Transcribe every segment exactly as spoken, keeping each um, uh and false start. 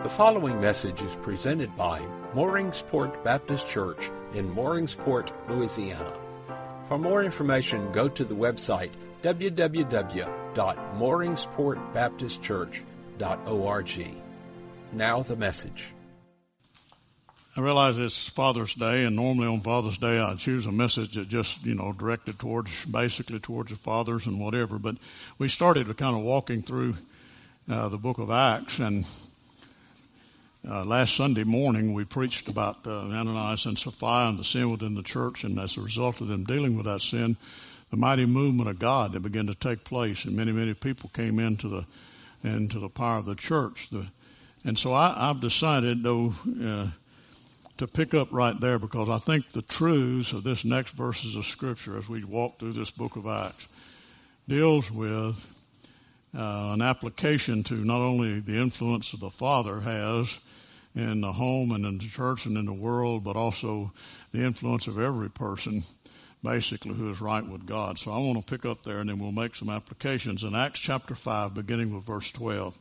The following message is presented by Mooringsport Baptist Church in Mooringsport, Louisiana. For more information, go to the website w w w dot mooringsport baptist church dot org. Now the message. I realize it's Father's Day, and normally on Father's Day I choose a message that just, you know, directed towards, basically towards the fathers and whatever. But we started kind of walking through uh, the book of Acts, and uh, last Sunday morning we preached about uh, Ananias and Sapphira and the sin within the church, and as a result of them dealing with that sin, the mighty movement of God that began to take place, and many, many people came into the into the power of the church. The, and so I, I've decided, though, uh, to pick up right there, because I think the truths of this next verses of Scripture as we walk through this book of Acts deals with uh, an application to not only the influence that the Father has in the home and in the church and in the world, but also the influence of every person, basically, who is right with God. So I want to pick up there, and then we'll make some applications. In Acts chapter five, beginning with verse twelve.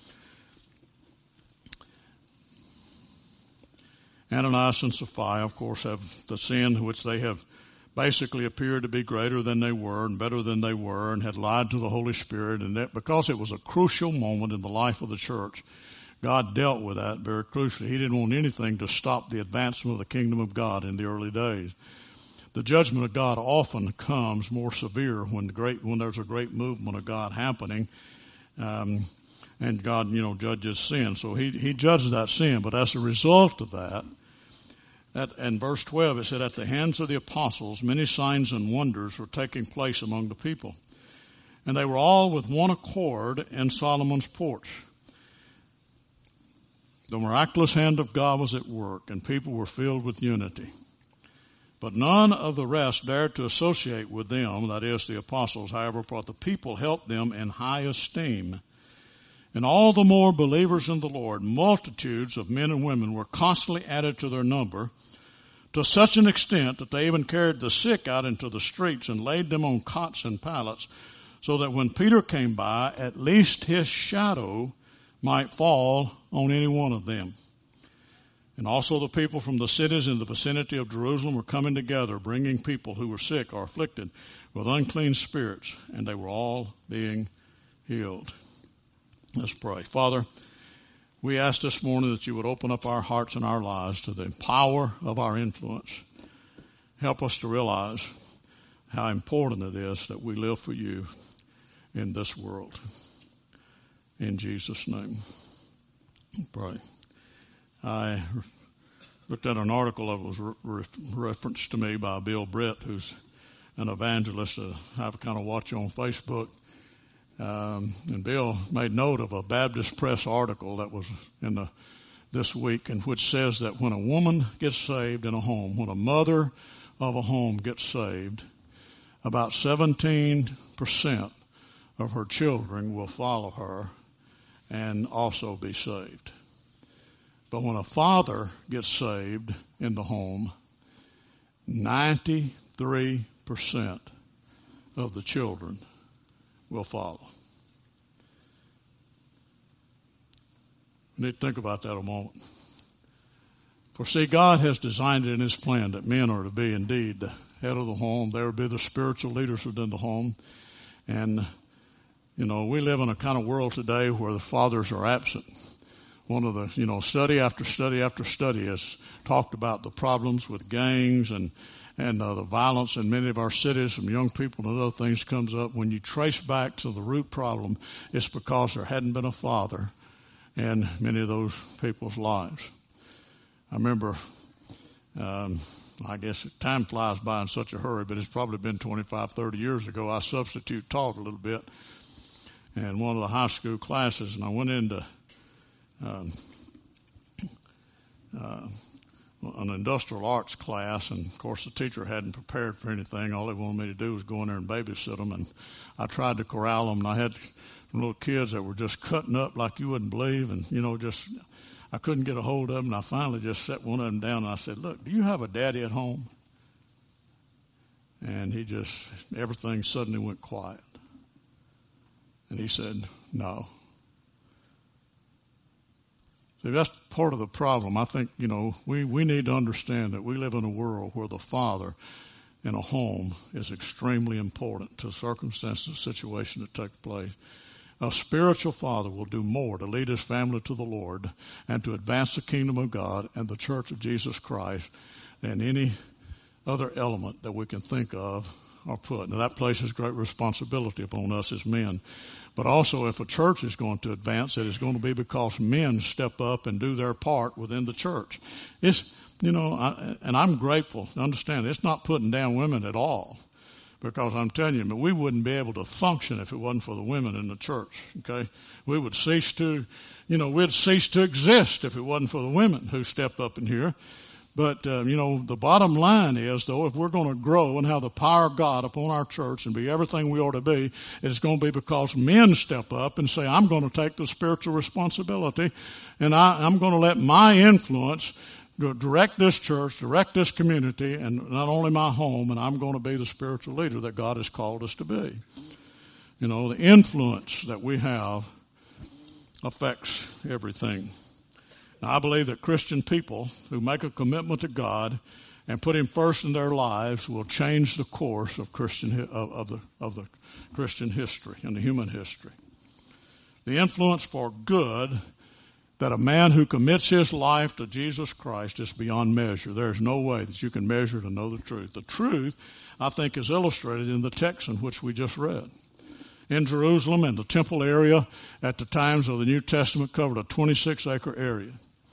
Ananias and Sapphira, of course, have the sin which they have basically appeared to be greater than they were and better than they were, and had lied to the Holy Spirit. And that because it was a crucial moment in the life of the church, God dealt with that very crucially. He didn't want anything to stop the advancement of the kingdom of God in the early days. The judgment of God often comes more severe when the great when there's a great movement of God happening, um, and God, you know, judges sin. So he he judged that sin, but as a result of that, at, in verse twelve it said, "At the hands of the apostles, many signs and wonders were taking place among the people, and they were all with one accord in Solomon's porch. The miraculous hand of God was at work, and people were filled with unity. But none of the rest dared to associate with them," that is, the apostles, "however, but the people held them in high esteem. And all the more believers in the Lord, multitudes of men and women were constantly added to their number, to such an extent that they even carried the sick out into the streets and laid them on cots and pallets, so that when Peter came by, at least his shadow might fall on any one of them. And also the people from the cities in the vicinity of Jerusalem were coming together, bringing people who were sick or afflicted with unclean spirits, and they were all being healed." Let's pray. Father, we ask this morning that you would open up our hearts and our lives to the power of our influence. Help us to realize how important it is that we live for you in this world. In Jesus' name, pray. I looked at an article that was re- referenced to me by Bill Britt, who's an evangelist that I have kind of watch on Facebook. Um, and Bill made note of a Baptist Press article that was in the this week, in which says that when a woman gets saved in a home, when a mother of a home gets saved, about seventeen percent of her children will follow her and also be saved. But when a father gets saved in the home, ninety-three percent of the children will follow. We need to think about that a moment. For see, God has designed it in his plan that men are to be indeed the head of the home. They will be the spiritual leaders within the home. And, you know, we live in a kind of world today where the fathers are absent. One of the, you know, study after study after study has talked about the problems with gangs and and uh, the violence in many of our cities from young people and other things comes up. When you trace back to the root problem, it's because there hadn't been a father in many of those people's lives. I remember, um, I guess time flies by in such a hurry, but it's probably been twenty-five, thirty years ago. I substitute taught a little bit in one of the high school classes, and I went into um, uh, an industrial arts class, and of course the teacher hadn't prepared for anything. All they wanted me to do was go in there and babysit them, and I tried to corral them, and I had some little kids that were just cutting up like you wouldn't believe, and you know, just I couldn't get a hold of them, and I finally just set one of them down, and I said, "Look, do you have a daddy at home?" And he just, everything suddenly went quiet. And he said, "No." That's part of the problem. I think, you know, we, we need to understand that we live in a world where the father in a home is extremely important to the circumstances and situation that take place. A spiritual father will do more to lead his family to the Lord and to advance the kingdom of God and the church of Jesus Christ than any other element that we can think of or put. Now, that places great responsibility upon us as men. But also, if a church is going to advance, it is going to be because men step up and do their part within the church. It's, you know, I, and I'm grateful. Understand, it's not putting down women at all, because I'm telling you, we wouldn't be able to function if it wasn't for the women in the church. Okay, we would cease to, you know, we'd cease to exist if it wasn't for the women who step up in here. But, uh, you know, the bottom line is, though, if we're going to grow and have the power of God upon our church and be everything we ought to be, it's going to be because men step up and say, I'm going to take the spiritual responsibility, and I, I'm going to let my influence direct this church, direct this community, and not only my home, and I'm going to be the spiritual leader that God has called us to be. You know, the influence that we have affects everything. Now, I believe that Christian people who make a commitment to God and put Him first in their lives will change the course of Christian of, of the of the Christian history and the human history. The influence for good that a man who commits his life to Jesus Christ is beyond measure. There's no way that you can measure to know the truth. The truth, I think, is illustrated in the text in which we just read. In Jerusalem and the temple area at the times of the New Testament covered a twenty-six acre area.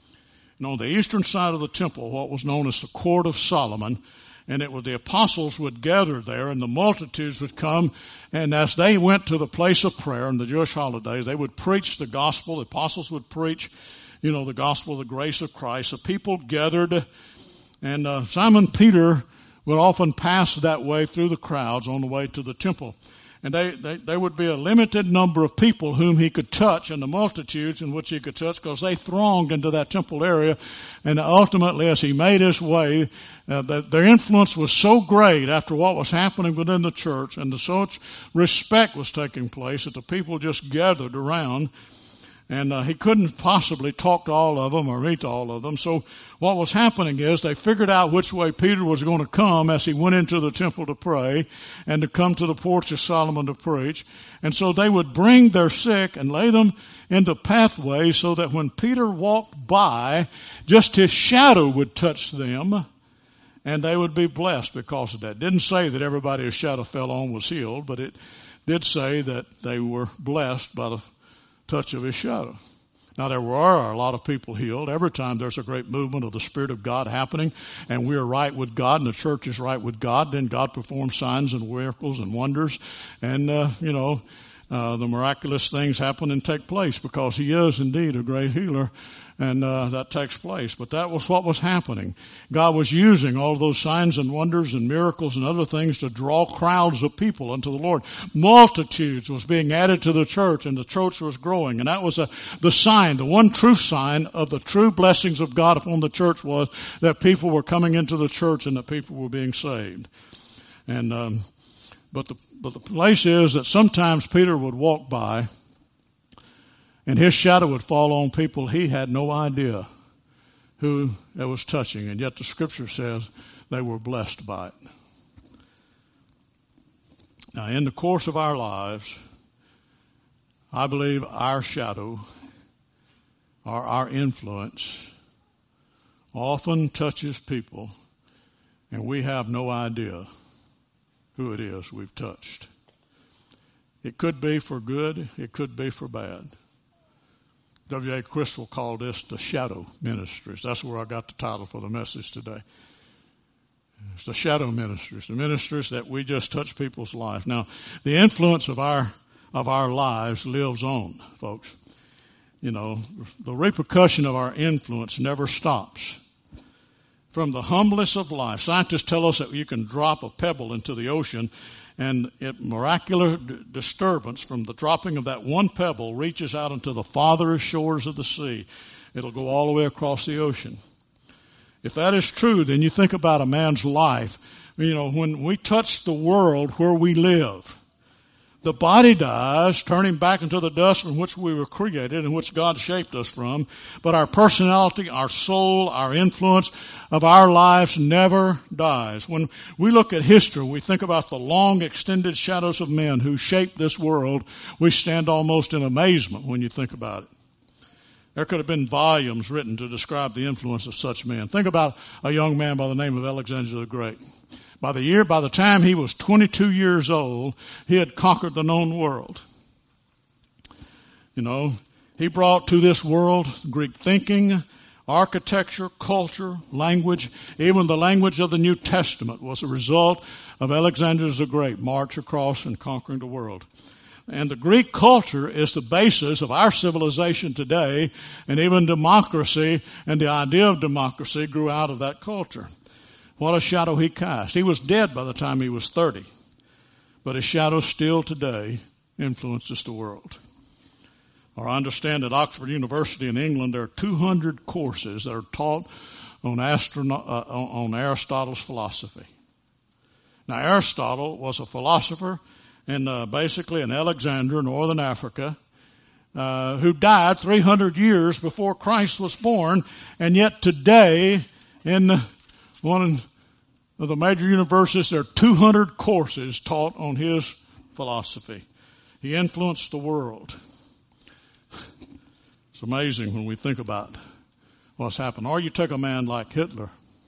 And on the eastern side of the temple, what was known as the Court of Solomon, and it was the apostles would gather there, and the multitudes would come, and as they went to the place of prayer in the Jewish holidays, they would preach the gospel. The apostles would preach, you know, the gospel of the grace of Christ. The people gathered, and uh, Simon Peter would often pass that way through the crowds on the way to the temple. And they, they, there would be a limited number of people whom he could touch, and the multitudes in which he could touch, because they thronged into that temple area. And ultimately, as he made his way, uh, the, their influence was so great after what was happening within the church, and the such respect was taking place that the people just gathered around. And uh, he couldn't possibly talk to all of them or meet to all of them. So what was happening is they figured out which way Peter was going to come as he went into the temple to pray and to come to the porch of Solomon to preach. And so they would bring their sick and lay them into pathways so that when Peter walked by, just his shadow would touch them, and they would be blessed because of that. It didn't say that everybody his shadow fell on was healed, but it did say that they were blessed by the touch of his shadow. Now, there were a lot of people healed. Every time there's a great movement of the Spirit of God happening and we're right with God and the church is right with God, then God performs signs and miracles and wonders. And, uh, you know, uh, the miraculous things happen and take place because He is indeed a great healer. And uh, that takes place. But that was what was happening. God was using all those signs and wonders and miracles and other things to draw crowds of people unto the Lord. Multitudes was being added to the church, and the church was growing. And that was a, the sign, the one true sign of the true blessings of God upon the church was that people were coming into the church and that people were being saved. And um, but the but the place is that sometimes Peter would walk by, and his shadow would fall on people he had no idea who it was touching. And yet the Scripture says they were blessed by it. Now, in the course of our lives, I believe our shadow or our influence often touches people, and we have no idea who it is we've touched. It could be for good. It could be for bad. W A Crystal called this the shadow ministries. That's where I got the title for the message today. It's the shadow ministries, the ministries that we just touch people's lives. Now, the influence of our of our lives lives on, folks. You know, the repercussion of our influence never stops. From the humblest of life, scientists tell us that you can drop a pebble into the ocean, and it, miraculous d- disturbance from the dropping of that one pebble reaches out into the farthest shores of the sea. It'll go all the way across the ocean. If that is true, then you think about a man's life. You know, when we touch the world where we live, The body dies, turning back into the dust from which we were created and which God shaped us from. But our personality, our soul, our influence of our lives never dies. When we look at history, we think about the long extended shadows of men who shaped this world. We stand almost in amazement when you think about it. There could have been volumes written to describe the influence of such men. Think about a young man by the name of Alexander the Great. By the year, by the time he was twenty-two years old, he had conquered the known world. You know, he brought to this world Greek thinking, architecture, culture, language. Even the language of the New Testament was a result of Alexander the Great march across and conquering the world. And the Greek culture is the basis of our civilization today, and even democracy and the idea of democracy grew out of that culture. What a shadow he cast. He was dead by the time he was thirty. But his shadow still today influences the world. Or I understand at Oxford University in England there are two hundred courses that are taught on, astrono- uh, on Aristotle's philosophy. Now Aristotle was a philosopher in uh, basically in Alexandria, northern Africa, uh, who died three hundred years before Christ was born. And yet today in one of the major universities, there are two hundred courses taught on his philosophy. He influenced the world. It's amazing when we think about what's happened. Or you take a man like Hitler.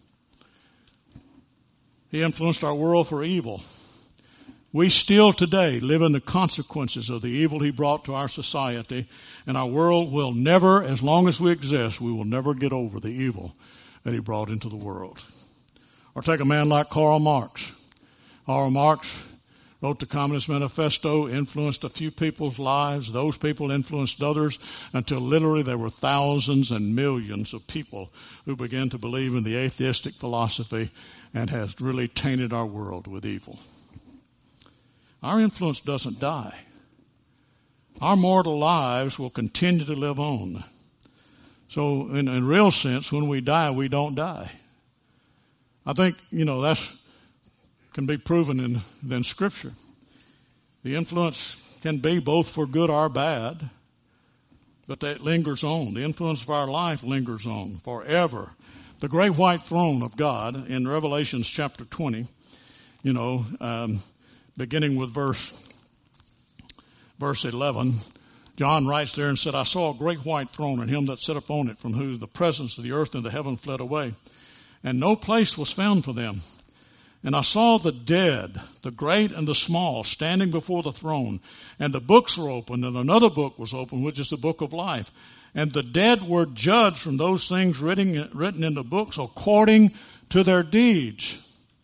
He influenced our world for evil. We still today live in the consequences of the evil he brought to our society, and our world will never, as long as we exist, we will never get over the evil that he brought into the world. Or take a man like Karl Marx. Karl Marx wrote the Communist Manifesto, influenced a few people's lives. Those people influenced others until literally there were thousands and millions of people who began to believe in the atheistic philosophy and has really tainted our world with evil. Our influence doesn't die. Our mortal lives will continue to live on. So in a real sense, when we die, we don't die. I think, you know, that's can be proven in, in Scripture. The influence can be both for good or bad, but that lingers on. The influence of our life lingers on forever. The great white throne of God in Revelations chapter twenty, you know, um, beginning with verse verse eleven, John writes there and said, I saw a great white throne and him that sat upon it, from whom the presence of the earth and the heaven fled away, and no place was found for them. And I saw the dead, the great and the small, standing before the throne, and the books were opened, and another book was opened, which is the book of life. And the dead were judged from those things written, written in the books according to their deeds.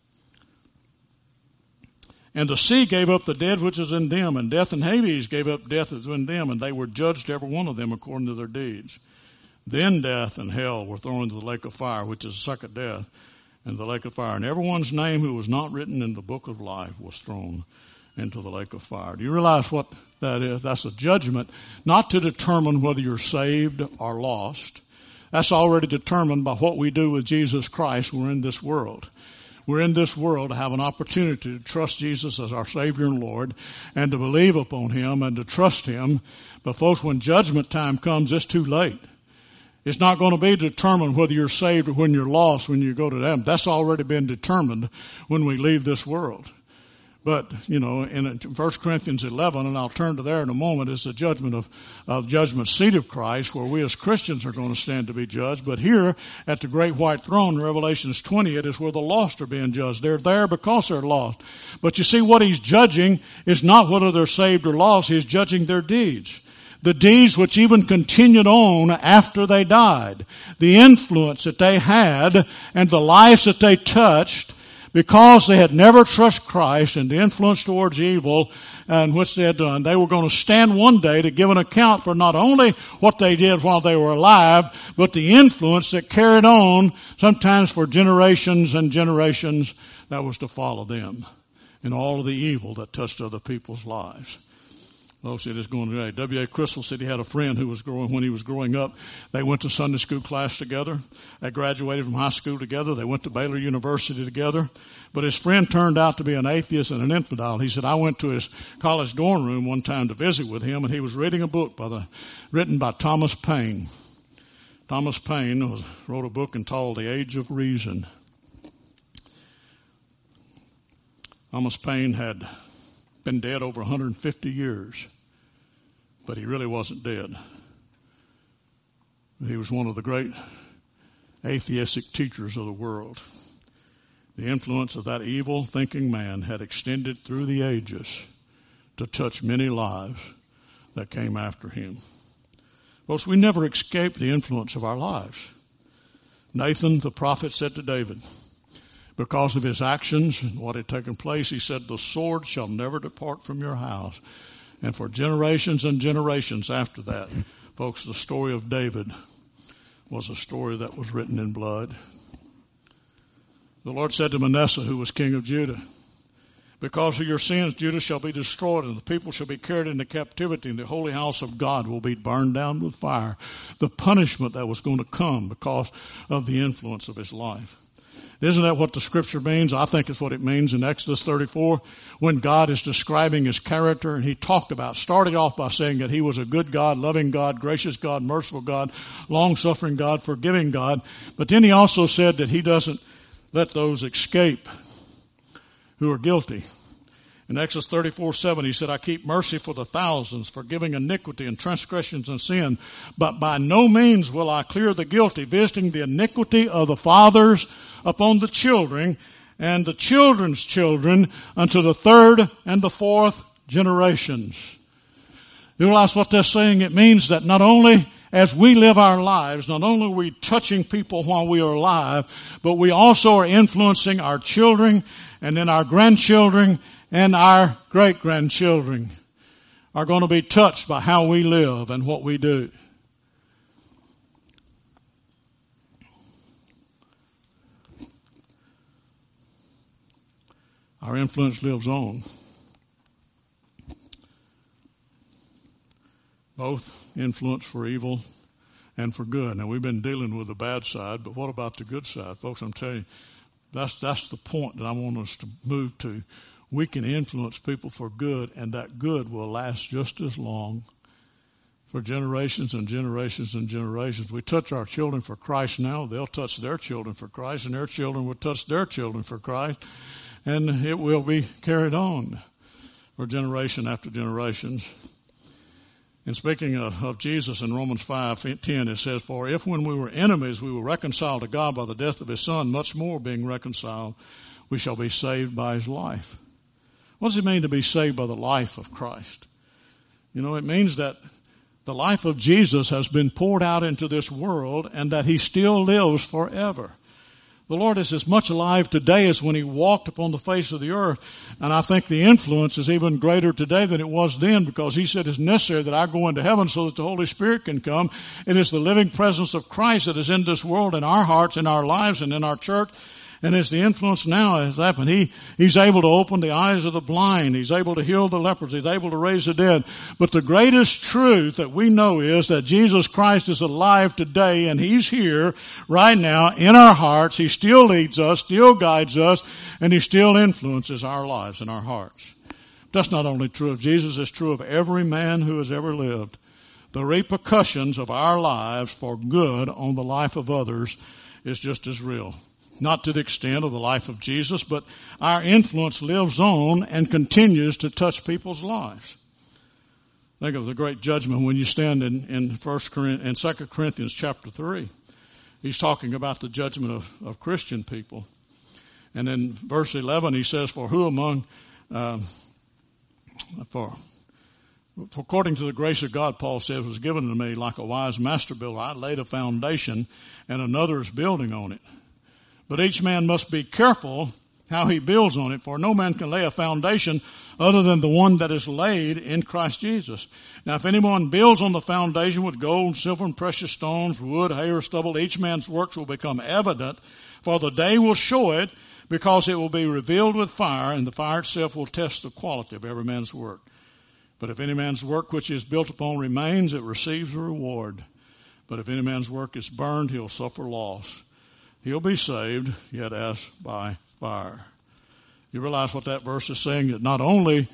And the sea gave up the dead which is in them, and death and Hades gave up death that was in them, and they were judged every one of them according to their deeds. Then death and hell were thrown into the lake of fire, which is the second death, and the lake of fire. And everyone's name who was not written in the book of life was thrown into the lake of fire. Do you realize what that is? That's a judgment, not to determine whether you're saved or lost. That's already determined by what we do with Jesus Christ. We're in this world. We're in this world to have an opportunity to trust Jesus as our Savior and Lord, and to believe upon Him and to trust Him. But folks, when judgment time comes, it's too late. It's not going to be determined whether you're saved or when you're lost when you go to them. That's already been determined when we leave this world. But, you know, in First Corinthians eleven, and I'll turn to there in a moment, is the judgment of, of judgment seat of Christ, where we as Christians are going to stand to be judged. But here at the great white throne, in Revelations twenty, it is where the lost are being judged. They're there because they're lost. But you see, what He's judging is not whether they're saved or lost. He's judging their deeds. The deeds which even continued on after they died. The influence that they had and the lives that they touched, because they had never trusted Christ, and the influence towards evil and which they had done. They were going to stand one day to give an account for not only what they did while they were alive, but the influence that carried on sometimes for generations and generations that was to follow them, and all of the evil that touched other people's lives. Folks, it is going today. W A Crystal said he had a friend who was growing, when he was growing up, they went to Sunday school class together. They graduated from high school together. They went to Baylor University together. But his friend turned out to be an atheist and an infidel. He said, I went to his college dorm room one time to visit with him, and he was reading a book by the, written by Thomas Paine. Thomas Paine was, wrote a book entitled The Age of Reason. Thomas Paine had been dead over one hundred fifty years, but he really wasn't dead. He was one of the great atheistic teachers of the world. The influence of that evil thinking man had extended through the ages to touch many lives that came after him. Folks, we never escape the influence of our lives. Nathan, the prophet, said to David, because of his actions and what had taken place, he said, the sword shall never depart from your house. And for generations and generations after that, folks, the story of David was a story that was written in blood. The Lord said to Manasseh, who was king of Judah, because of your sins, Judah shall be destroyed, and the people shall be carried into captivity, and the holy house of God will be burned down with fire. The punishment that was going to come because of the influence of his life. Isn't that what the scripture means? I think it's what it means in Exodus thirty-four when God is describing his character, and he talked about, started off by saying that he was a good God, loving God, gracious God, merciful God, long-suffering God, forgiving God. But then he also said that he doesn't let those escape who are guilty. In Exodus thirty-four seven, he said, I keep mercy for the thousands, forgiving iniquity and transgressions and sin, but by no means will I clear the guilty, visiting the iniquity of the fathers upon the children, and the children's children unto the third and the fourth generations. You realize what they're saying? It means that not only as we live our lives, not only are we touching people while we are alive, but we also are influencing our children and then our grandchildren and our great-grandchildren are going to be touched by how we live and what we do. Our influence lives on. Both influence for evil and for good. Now, we've been dealing with the bad side, but what about the good side? Folks, I'm telling you, that's, that's the point that I want us to move to. We can influence people for good, and that good will last just as long for generations and generations and generations. We touch our children for Christ now. They'll touch their children for Christ, and their children will touch their children for Christ. And it will be carried on for generation after generations. And speaking of, of Jesus in Romans five ten, it says, for if when we were enemies we were reconciled to God by the death of his Son, much more being reconciled, we shall be saved by his life. What does it mean to be saved by the life of Christ? You know, it means that the life of Jesus has been poured out into this world and that he still lives forever. The Lord is as much alive today as when he walked upon the face of the earth. And I think the influence is even greater today than it was then, because he said it's necessary that I go into heaven so that the Holy Spirit can come. It is the living presence of Christ that is in this world, in our hearts, in our lives, and in our church. And as the influence now has happened, he, he's able to open the eyes of the blind. He's able to heal the lepers. He's able to raise the dead. But the greatest truth that we know is that Jesus Christ is alive today, and he's here right now in our hearts. He still leads us, still guides us, and he still influences our lives and our hearts. That's not only true of Jesus, it's true of every man who has ever lived. The repercussions of our lives for good on the life of others is just as real. Not to the extent of the life of Jesus, but our influence lives on and continues to touch people's lives. Think of the great judgment when you stand in, in First Corinthians, in Second Corinthians chapter three. He's talking about the judgment of, of Christian people. And in verse eleven, he says, for who among, um, for, for according to the grace of God, Paul says, was given to me like a wise master builder. I laid a foundation and another is building on it. But each man must be careful how he builds on it, for no man can lay a foundation other than the one that is laid in Christ Jesus. Now, if anyone builds on the foundation with gold, silver, and precious stones, wood, hay, or stubble, each man's works will become evident, for the day will show it, because it will be revealed with fire, and the fire itself will test the quality of every man's work. But if any man's work which is built upon remains, it receives a reward. But if any man's work is burned, he'll suffer loss. He'll be saved, yet as by fire. You realize what that verse is saying? That not only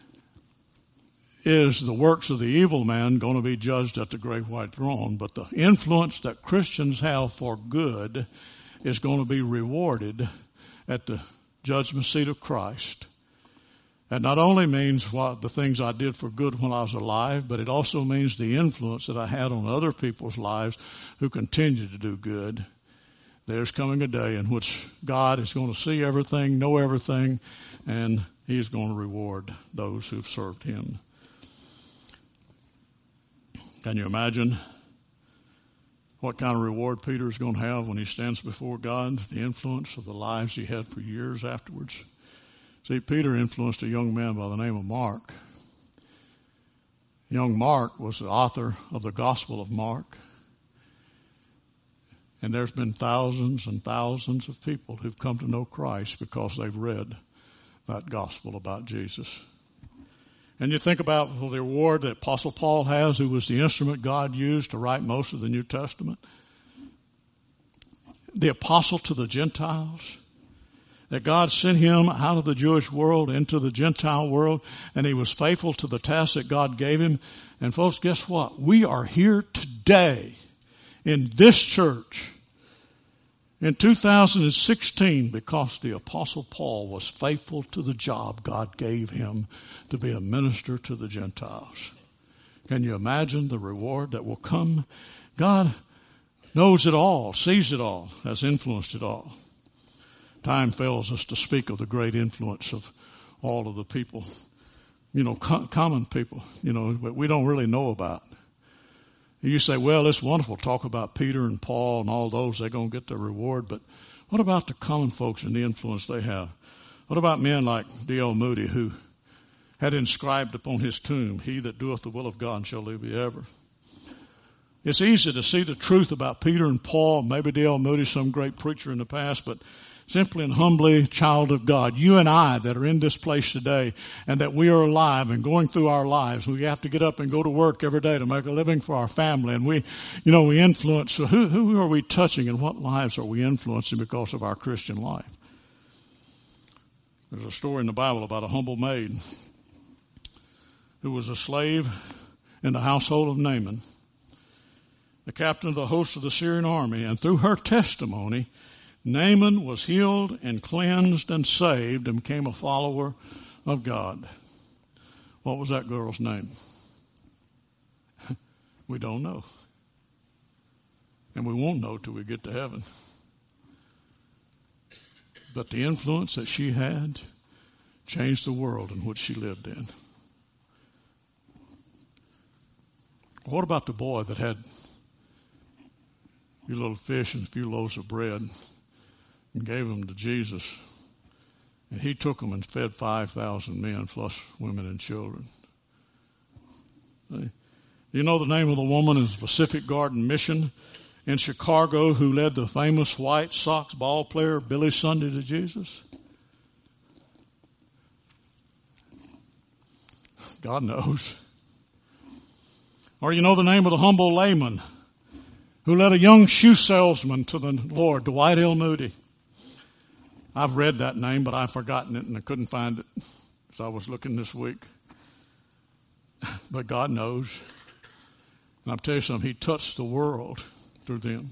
is the works of the evil man going to be judged at the great white throne, but the influence that Christians have for good is going to be rewarded at the judgment seat of Christ. That not only means what the things I did for good when I was alive, but it also means the influence that I had on other people's lives who continue to do good. There's coming a day in which God is going to see everything, know everything, and He's going to reward those who've served Him. Can you imagine what kind of reward Peter is going to have when he stands before God? The influence of the lives he had for years afterwards. See, Peter influenced a young man by the name of Mark. Young Mark was the author of the Gospel of Mark. And there's been thousands and thousands of people who've come to know Christ because they've read that gospel about Jesus. And you think about the reward that Apostle Paul has, who was the instrument God used to write most of the New Testament. The apostle to the Gentiles. That God sent him out of the Jewish world into the Gentile world, and he was faithful to the task that God gave him. And folks, guess what? We are here today in this church in two thousand sixteen because the Apostle Paul was faithful to the job God gave him to be a minister to the Gentiles. Can you imagine the reward that will come? God knows it all, sees it all, has influenced it all. Time fails us to speak of the great influence of all of the people, you know, co- common people, you know, that we don't really know about. You say, well, it's wonderful to talk about Peter and Paul and all those. They're going to get their reward. But what about the common folks and the influence they have? What about men like D L Moody, who had inscribed upon his tomb, he that doeth the will of God shall live ever? It's easy to see the truth about Peter and Paul, maybe D L Moody, some great preacher in the past, but simply and humbly, child of God, you and I that are in this place today and that we are alive and going through our lives, we have to get up and go to work every day to make a living for our family. And we, you know, we influence. So who, who are we touching and what lives are we influencing because of our Christian life? There's a story in the Bible about a humble maid who was a slave in the household of Naaman, the captain of the host of the Syrian army, and through her testimony, Naaman was healed and cleansed and saved and became a follower of God. What was that girl's name? We don't know. And we won't know till we get to heaven. But the influence that she had changed the world in which she lived in. What about the boy that had a few little fish and a few loaves of bread and gave them to Jesus? And he took them and fed five thousand men plus women and children. You know the name of the woman in the Pacific Garden Mission in Chicago who led the famous White Sox ball player Billy Sunday to Jesus? God knows. Or you know the name of the humble layman who led a young shoe salesman to the Lord, Dwight L. Moody. I've read that name, but I've forgotten it and I couldn't find it as I was looking this week. But God knows. And I'll tell you something, He touched the world through them.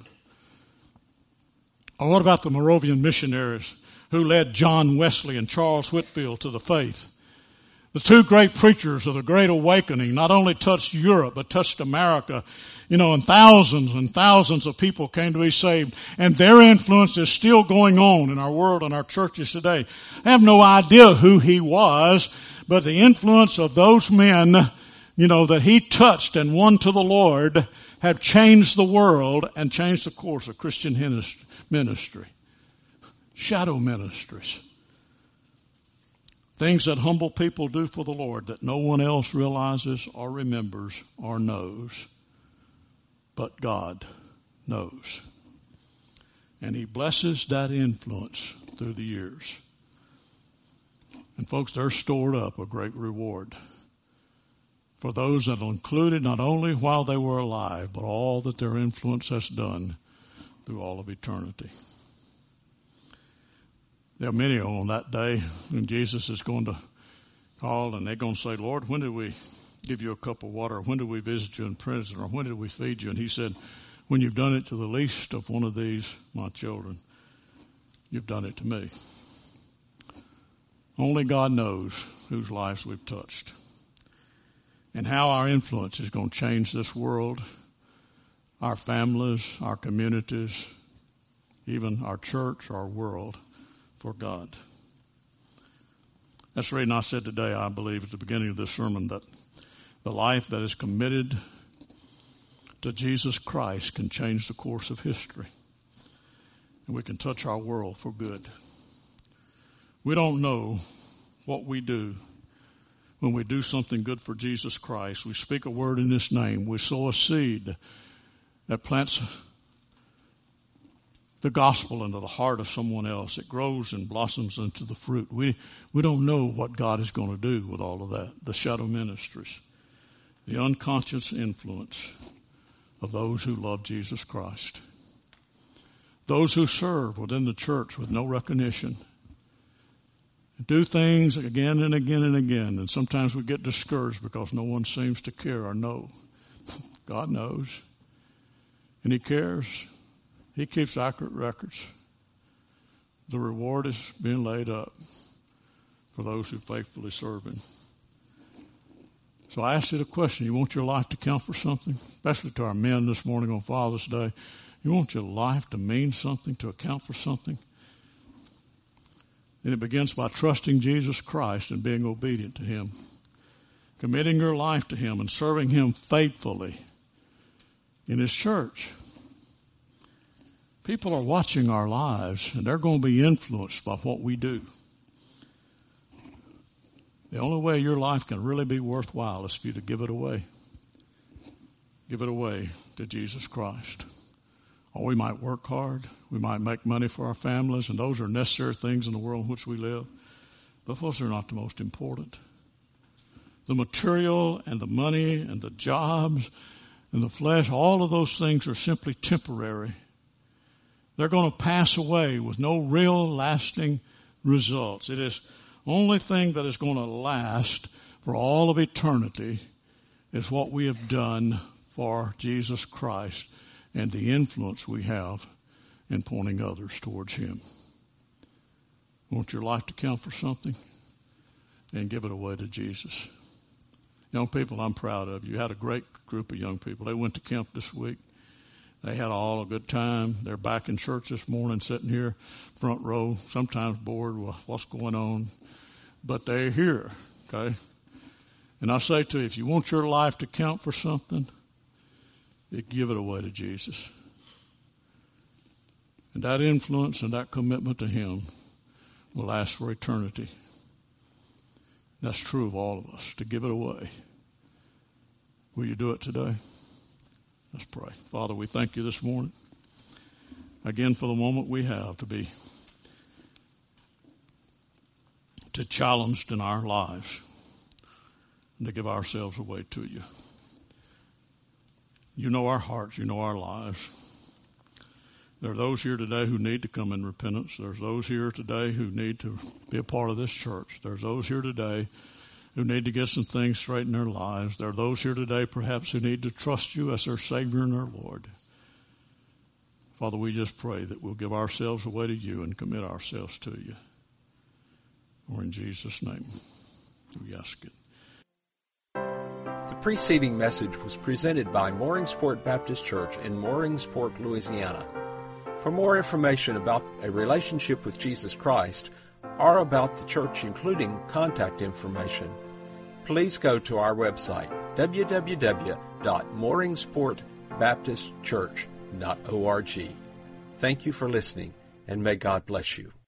Or what about the Moravian missionaries who led John Wesley and Charles Whitefield to the faith? The two great preachers of the Great Awakening not only touched Europe, but touched America. You know, and thousands and thousands of people came to be saved. And their influence is still going on in our world and our churches today. I have no idea who he was, but the influence of those men, you know, that he touched and won to the Lord have changed the world and changed the course of Christian ministry. Shadow ministries. Things that humble people do for the Lord that no one else realizes or remembers or knows. But God knows. And He blesses that influence through the years. And folks, they're stored up a great reward for those that are included not only while they were alive, but all that their influence has done through all of eternity. There are many on that day when Jesus is going to call and they're going to say, Lord, when did we give you a cup of water? Or when did we visit you in prison? Or when did we feed you? And he said, when you've done it to the least of one of these, my children, you've done it to me. Only God knows whose lives we've touched and how our influence is going to change this world, our families, our communities, even our church, our world, for God. That's the reason I said today, I believe, at the beginning of this sermon, that the life that is committed to Jesus Christ can change the course of history. And we can touch our world for good. We don't know what we do when we do something good for Jesus Christ. We speak a word in His name. We sow a seed that plants the gospel into the heart of someone else. It grows and blossoms into the fruit. We we don't know what God is going to do with all of that. The shadow ministries, the unconscious influence of those who love Jesus Christ, those who serve within the church with no recognition, do things again and again and again, and sometimes we get discouraged because no one seems to care or know. God knows, and He cares. He keeps accurate records. The reward is being laid up for those who faithfully serve Him. So I ask you the question, you want your life to count for something? Especially to our men this morning on Father's Day. You want your life to mean something, to account for something? And it begins by trusting Jesus Christ and being obedient to Him. Committing your life to Him and serving Him faithfully in His church. People are watching our lives, and they're going to be influenced by what we do. The only way your life can really be worthwhile is for you to give it away. Give it away to Jesus Christ. Or we might work hard. We might make money for our families, and those are necessary things in the world in which we live. But those are not the most important. The material and the money and the jobs and the flesh, all of those things are simply temporary. They're going to pass away with no real lasting results. It is the only thing that is going to last for all of eternity is what we have done for Jesus Christ and the influence we have in pointing others towards Him. Want your life to count for something? And give it away to Jesus. Young people, I'm proud of you. You had a great group of young people. They went to camp this week. They had all a good time. They're back in church this morning, sitting here, front row, sometimes bored with what's going on. But they're here, okay? And I say to you, if you want your life to count for something, you give it away to Jesus. And that influence and that commitment to Him will last for eternity. That's true of all of us, to give it away. Will you do it today? Let's pray. Father, we thank You this morning, again, for the moment we have to be to challenged in our lives and to give ourselves away to You. You know our hearts. You know our lives. There are those here today who need to come in repentance. There's those here today who need to be a part of this church. There's those here today who need to get some things straight in their lives. There are those here today perhaps who need to trust You as their Savior and their Lord. Father, we just pray that we'll give ourselves away to You and commit ourselves to You. Or in Jesus' name, we ask it. The preceding message was presented by Mooringsport Baptist Church in Mooringsport, Louisiana. For more information about a relationship with Jesus Christ or about the church, including contact information, please go to our website, w w w dot mooringsport baptist church dot org. Thank you for listening, and may God bless you.